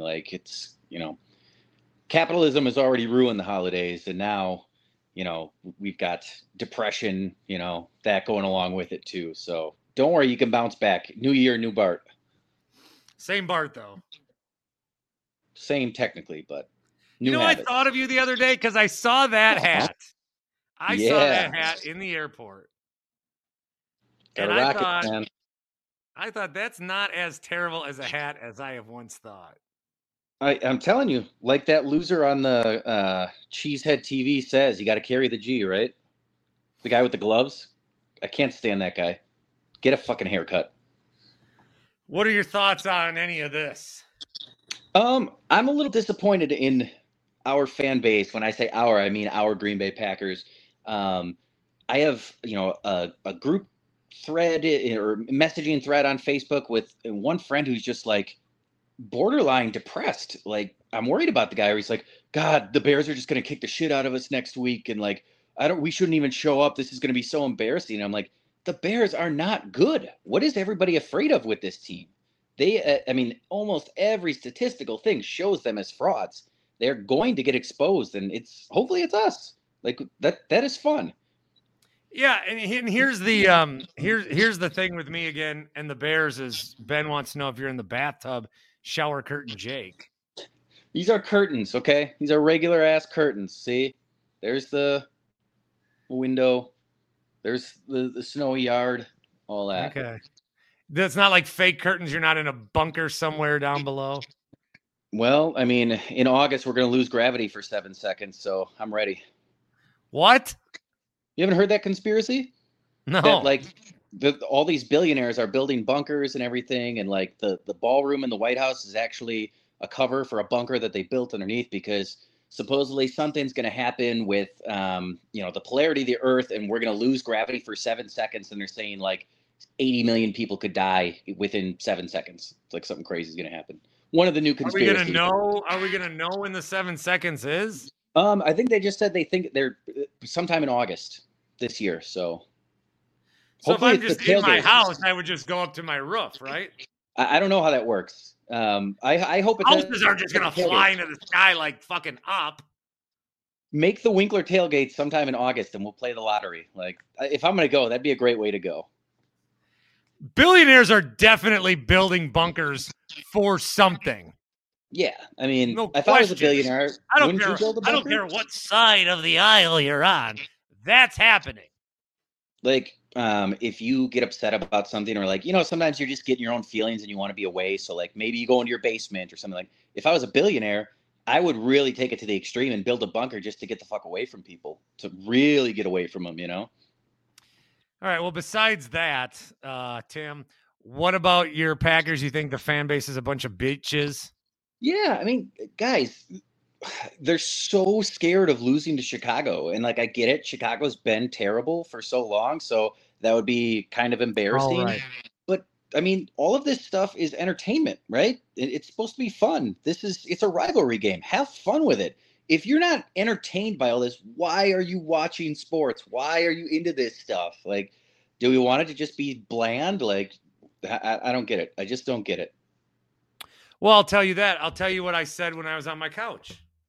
Capitalism has already ruined the holidays, and now, we've got depression, that going along with it too. So don't worry, you can bounce back. New year, new Bart. Same Bart, though. Same technically, but new habits. I thought of you the other day because I saw that hat. I saw that hat in the airport. And I thought that's not as terrible as a hat as I have once thought. I'm telling you, like that loser on the Cheesehead TV says, you got to carry the G, right? The guy with the gloves. I can't stand that guy. Get a fucking haircut. What are your thoughts on any of this? I'm a little disappointed in our fan base. When I say our, I mean our Green Bay Packers. I have, a group thread or messaging thread on Facebook with one friend who's just borderline depressed. I'm worried about the guy where he's like, God, the Bears are just going to kick the shit out of us next week. And we shouldn't even show up. This is going to be so embarrassing. I'm like, the Bears are not good. What is everybody afraid of with this team? They, almost every statistical thing shows them as frauds. They're going to get exposed, and hopefully it's us. That is fun. Yeah, and here's the here's the thing with me again, and the Bears is Ben wants to know if you're in the bathtub, shower curtain Jake. These are curtains, okay? These are regular ass curtains. See, there's the window, there's the snowy yard, all that. Okay, that's not like fake curtains. You're not in a bunker somewhere down below. Well, in August we're gonna lose gravity for 7 seconds, so I'm ready. What? You haven't heard that conspiracy? No. That all these billionaires are building bunkers and everything, and the ballroom in the White House is actually a cover for a bunker that they built underneath because supposedly something's going to happen with the polarity of the Earth, and we're going to lose gravity for 7 seconds. And they're saying 80 million people could die within 7 seconds. It's something crazy is going to happen. One of the new conspiracies. Are we gonna know when the 7 seconds is? I think they just said they think they're sometime in August this year. So if I'm just in my house, I would just go up to my roof, right? I don't know how that works. I hope houses are just gonna fly into the sky fucking up. Make the Winkler tailgate sometime in August, and we'll play the lottery. If I'm gonna go, that'd be a great way to go. Billionaires are definitely building bunkers for something. Yeah, if I was a billionaire, I don't care what side of the aisle you're on. That's happening. If you get upset about something, or sometimes you're just getting your own feelings and you want to be away. So maybe you go into your basement or something. If I was a billionaire, I would really take it to the extreme and build a bunker just to get the fuck away from people, to really get away from them. All right. Well, besides that, Tim, what about your Packers? You think the fan base is a bunch of bitches? Yeah, guys, they're so scared of losing to Chicago. And I get it. Chicago's been terrible for so long. So that would be kind of embarrassing. Right. But all of this stuff is entertainment, right? It's supposed to be fun. It's a rivalry game. Have fun with it. If you're not entertained by all this, why are you watching sports? Why are you into this stuff? Do we want it to just be bland? I don't get it. I just don't get it. Well, I'll tell you that. I'll tell you what I said when I was on my couch.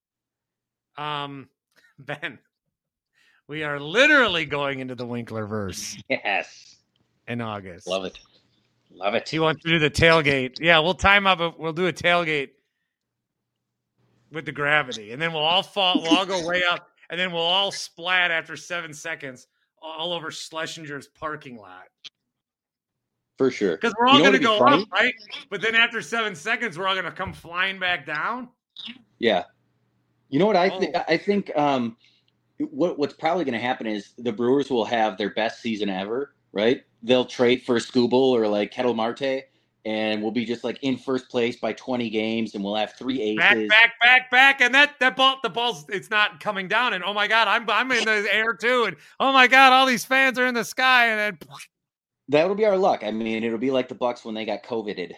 Ben, we are literally going into the Winklerverse Yes. in August. Love it. Love it. He wants to do the tailgate. Yeah, we'll time up. We'll do a tailgate with the gravity, and then we'll all fall. We'll all go way up, and then we'll all splat after 7 seconds all over Schlesinger's parking lot. For sure. Because we're all going to go funny? up, right? But then after 7 seconds, we're all going to come flying back down. Yeah. You know what I think? I think what's probably going to happen is the Brewers will have their best season ever, right? They'll trade for Skubal or like Kettle Marte, and we'll be just like in first place by 20 games, and we'll have 3 aces. Back, and the ball's it's not coming down, and oh my God, I'm in the air too, and oh my God, all these fans are in the sky, and then that'll be our luck. I mean, it'll be like the Bucks when they got COVIDed.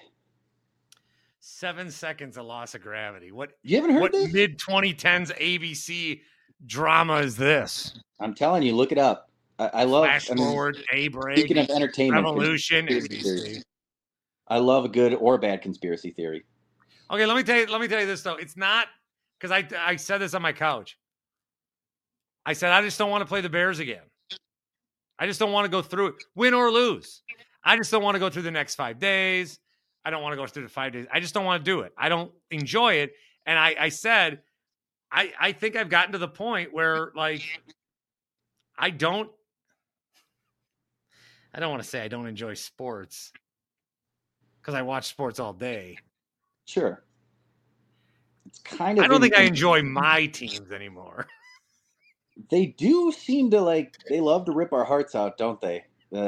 7 seconds of loss of gravity. What you haven't heard this? Mid 2010s ABC drama is this? I'm telling you, look it up. I love Flash Forward, A-Break, speaking of entertainment, Revolution, NBC. I love a good or bad conspiracy theory. Okay, let me tell you this though. It's not because I said this on my couch. I said I just don't want to play the Bears again. I just don't want to go through it, win or lose. I just don't want to go through the next 5 days. I don't want to go through the 5 days. I just don't want to do it. I don't enjoy it. And I said, I think I've gotten to the point where like I don't want to say I don't enjoy sports because I watch sports all day. Sure. It's kind of. I don't think I enjoy my teams anymore. They do seem to they love to rip our hearts out, don't they?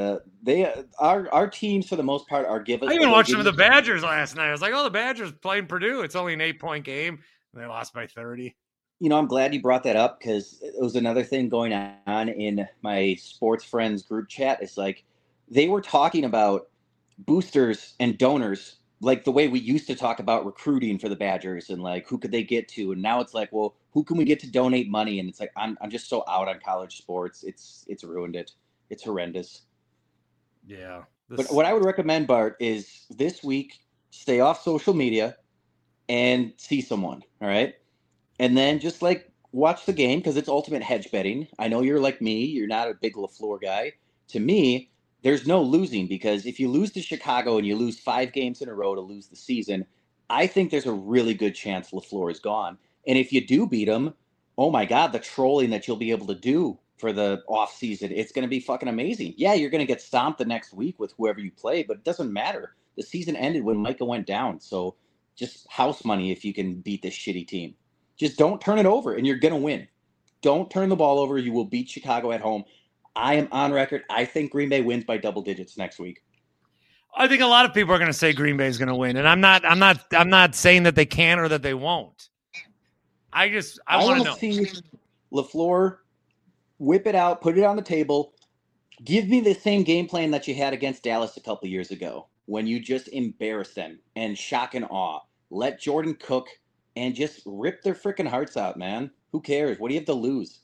Our teams for the most part are given. I even watched some of the Badgers last night. I was like, oh, the Badgers playing Purdue. It's only an 8-point game. And they lost by 30. You know, I'm glad you brought that up because it was another thing going on in my sports friends group chat. It's like they were talking about boosters and donors like the way we used to talk about recruiting for the Badgers and like who could they get to, and now it's like, well, who can we get to donate money? And it's like I'm just so out on college sports. It's ruined it. It's horrendous. Yeah. But what I would recommend, Bart, is this week stay off social media and see someone. All right, and then just like watch the game because it's ultimate hedge betting. I know you're like me. You're not a big LaFleur guy. To me, there's no losing because if you lose to Chicago and you lose 5 games in a row to lose the season, I think there's a really good chance LaFleur is gone. And if you do beat him, oh my God, the trolling that you'll be able to do for the offseason, it's going to be fucking amazing. Yeah, you're going to get stomped the next week with whoever you play, but it doesn't matter. The season ended when Micah went down. So just house money if you can beat this shitty team. Just don't turn it over and you're going to win. Don't turn the ball over. You will beat Chicago at home. I am on record. I think Green Bay wins by double digits next week. I think a lot of people are going to say Green Bay is going to win, and I'm not saying that they can or that they won't. I want to know. See LaFleur whip it out, put it on the table. Give me the same game plan that you had against Dallas a couple years ago when you just embarrassed them and shock and awe. Let Jordan cook and just rip their freaking hearts out, man. Who cares? What do you have to lose?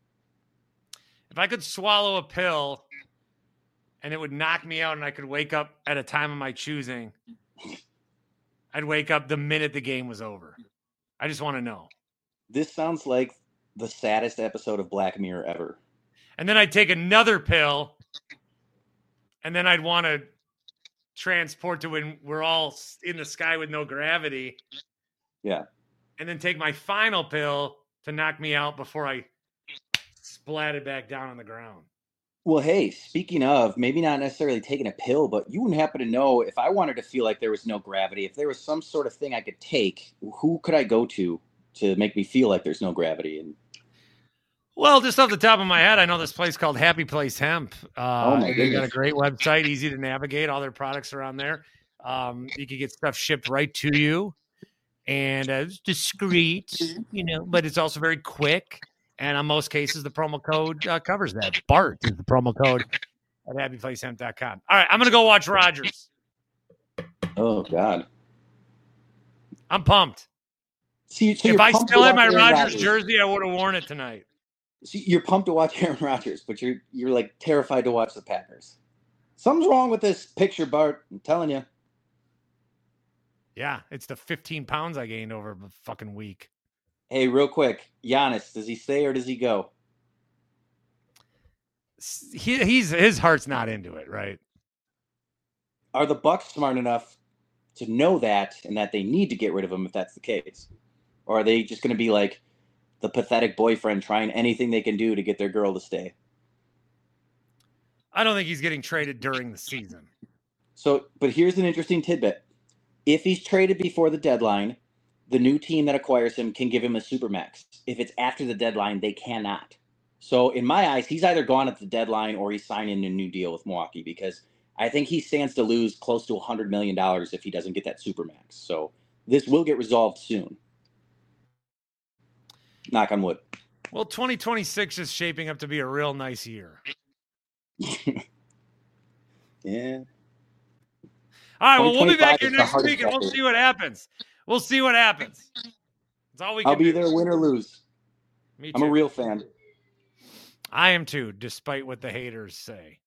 If I could swallow a pill and it would knock me out and I could wake up at a time of my choosing, I'd wake up the minute the game was over. I just want to know. This sounds like the saddest episode of Black Mirror ever. And then I'd take another pill and then I'd want to transport to when we're all in the sky with no gravity. Yeah. And then take my final pill to knock me out before I splatted back down on the ground. Well, hey, speaking of, maybe not necessarily taking a pill, but you wouldn't happen to know if I wanted to feel like there was no gravity, if there was some sort of thing I could take, who could I go to make me feel like there's no gravity? And well, just off the top of my head, I know this place called Happy Place Hemp. Oh my They goodness. got a great website, easy to navigate. All their products are on there. You can get stuff shipped right to you, and it's discreet, but it's also very quick. And in most cases, the promo code covers that. BART is the promo code at happyplacehemp.com. All right, I'm going to go watch Rodgers. Oh, God. I'm pumped. So if I still had my Rodgers jersey, I would have worn it tonight. So you're pumped to watch Aaron Rodgers, but you're like terrified to watch the Packers. Something's wrong with this picture, Bart. I'm telling you. Yeah, it's the 15 pounds I gained over a fucking week. Hey, real quick, Giannis, does he stay or does he go? His heart's not into it, right? Are the Bucks smart enough to know that and that they need to get rid of him if that's the case? Or are they just going to be like the pathetic boyfriend trying anything they can do to get their girl to stay? I don't think he's getting traded during the season. So, but here's an interesting tidbit. If he's traded before the deadline, the new team that acquires him can give him a supermax. If it's after the deadline, they cannot. So in my eyes, he's either gone at the deadline or he's signing a new deal with Milwaukee, because I think he stands to lose close to $100 million if he doesn't get that supermax. So this will get resolved soon. Knock on wood. Well, 2026 is shaping up to be a real nice year. Yeah. All right, well, we'll be back here next week, and we'll see what happens. We'll see what happens. That's all we can do. I'll be there, win or lose. Me too. I'm a real fan. I am too, despite what the haters say.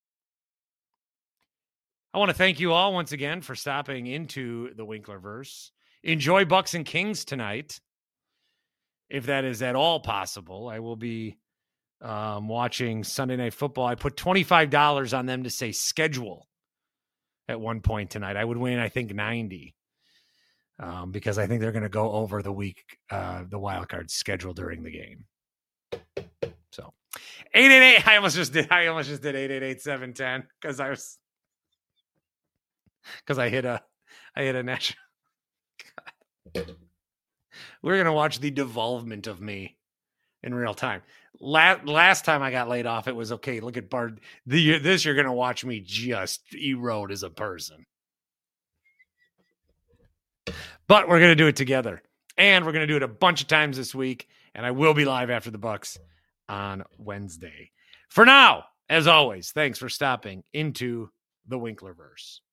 I want to thank you all once again for stopping into the Winklerverse. Enjoy Bucks and Kings tonight, if that is at all possible. I will be watching Sunday Night Football. I put $25 on them to say schedule at one point tonight. I would win, I think, 90 because I think they're going to go over the wild card schedule during the game. So 888. I almost just did 888-710 because I hit a national. God. We're going to watch the devolvement of me in real time. Last time I got laid off, it was okay. Look at Bart. This you're going to watch me just erode as a person. But we're going to do it together. And we're going to do it a bunch of times this week. And I will be live after the Bucks on Wednesday. For now, as always, thanks for stopping into the Winklerverse.